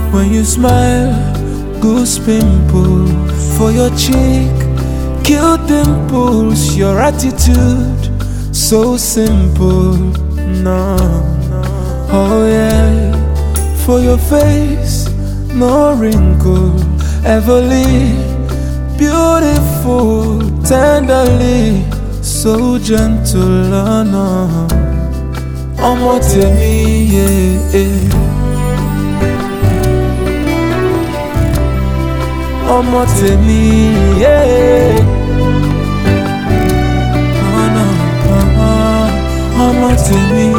When you smile, goose pimple for your cheek, cute dimples, your attitude so simple. No, oh yeah, for your face, no wrinkle ever leave. Beautiful, tenderly, so gentle. Oh no, omo temi, yeah. Omo temi, yeah. Oh no, omo temi.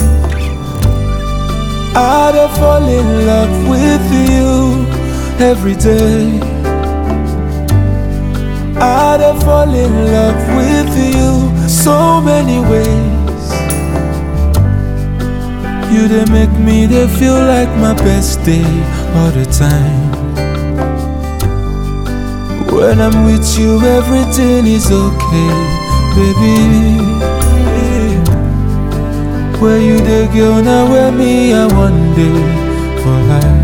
I dey fall in love with you every day. I dey fall in love with you so many ways. You dey make me dey feel like my best day all the time. When I'm with you, everything is okay, baby. Where you dey go now, where me I one day for life.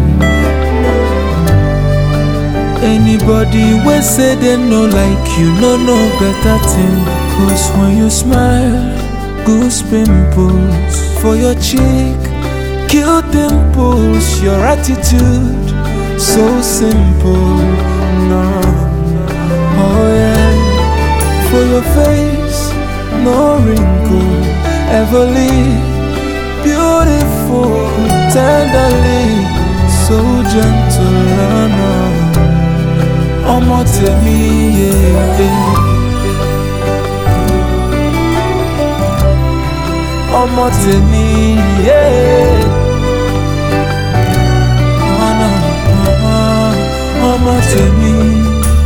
Anybody wey say they no like you, no better thing. Cause when you smile, goose pimples for your cheek, cute dimples, your attitude so simple. No, oh yeah, for your face, no wrinkle ever leave. Beautiful, tenderly, so gentle. Oh no, omo temi, yeah. Omo temi, yeah. Oh no, omo temi.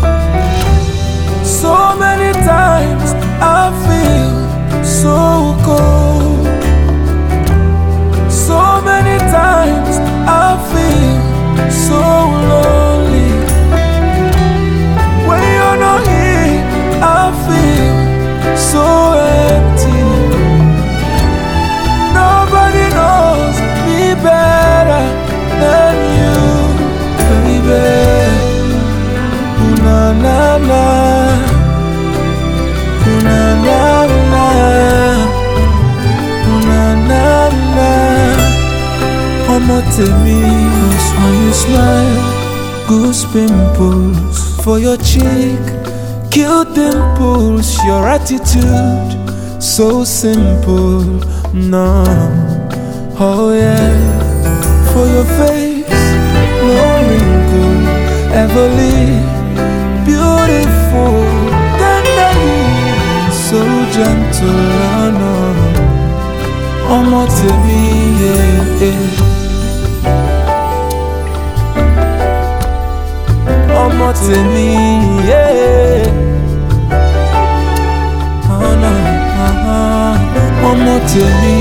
So many times I feel so cold. So many times I feel so lonely. When you're not here, I feel so empty. Nobody knows me better than you, baby. Ooh, na na na. Ooh, na na na. Ooh, na na na. Omo temi, cause when you smile, goose pimples for your cheek, cute dimples, your attitude so simple. No, oh yeah, for your face, no wrinkle ever leave. Beautiful, tenderly, so gentle. Oh no, omo temi, yeah. Omo temi, yeah. Oh no, omo temi.